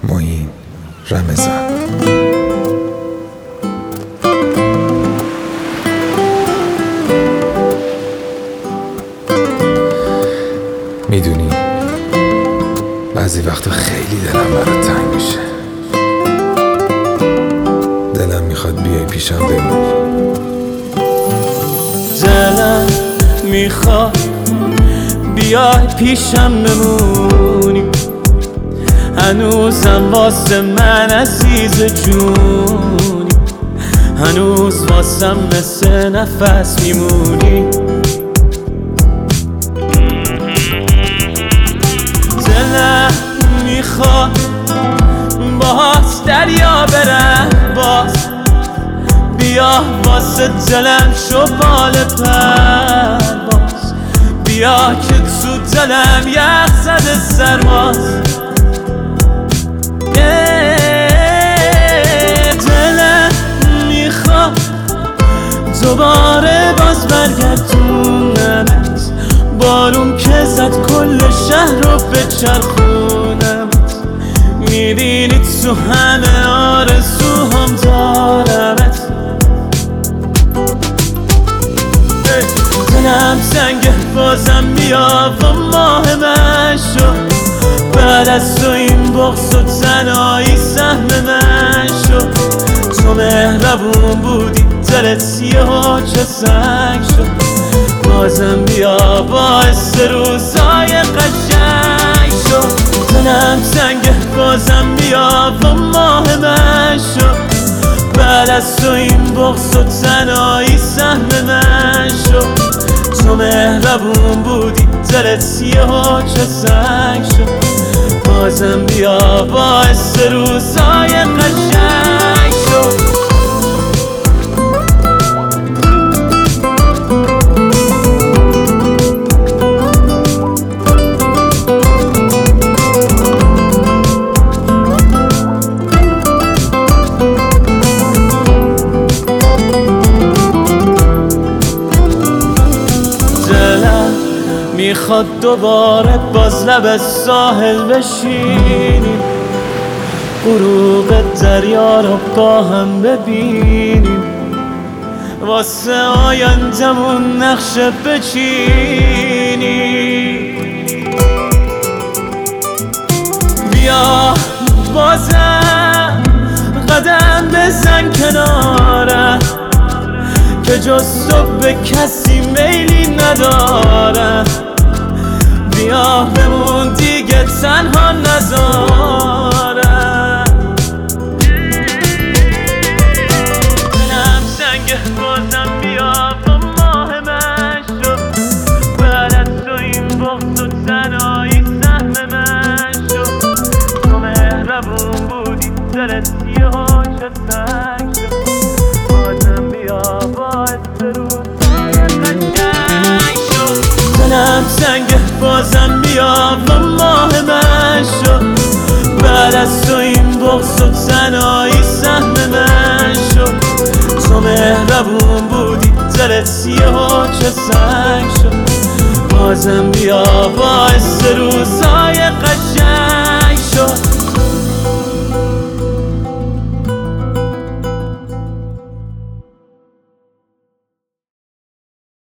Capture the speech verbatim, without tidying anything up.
معین رمضان. میدونی بعضی وقتا خیلی دلم برات تنگ میشه، دلم میخواد بیای پیشم بمونی. دلم میخواد بیای پیشم بمونی، هنوزم واسه من عزیز جونی، هنوز واسم مثل نفس میمونی. دلم میخواد باهات دریا برم باز، بیا واسه دلم شو بال پرواز، بیا که تو دلم یخ زده سرماست. دلم میخواد دوباره باز برگردونمت، بارون که زد کل شهر رو بچرخونمت، میبینی تو همه آرزوهام دارمت. دلم سنگه بازم بیا و ماه من شو، بعد از تو این بغض و تنهایی سهم من شو. تو مهربون بودی دلت یهو چه سنگ شد، بازم بیا باعث روزای قشنگ شو. دلم سنگه بازم بیا و ماه من شو، بعد از تو این بغض و تنهایی سهم من شو. تو مهربون بودی دلت یهو چه سنگ شد، بازم بیا باعث روزای قشنگ شد. میخواد دوباره باز لب ساحل بشینیم، غروب دریا رو با هم ببینیم، واسه آیندمون نقشه بچینیم. بیا بازم قدم بزن کنارم، که جز تو به کسی میلی ندارم. بیا بمون دیگه تنها نذارم. دلم سنگه بازم بیا و ماه من شو، بعد از تو این بغض و تنهایی سهم من شو. تو مهربون بودی دلت یهو چه سنگ شد، بازم بیا باعث روزای قشنگ شد. دلم سنگه بازم بیا و ماه من شو، بعد از تو این بغض و تنهایی سهم من شو. تو مهربون بودی دلت یهو چه سنگ شد، بازم بیا باعث روزای قشنگ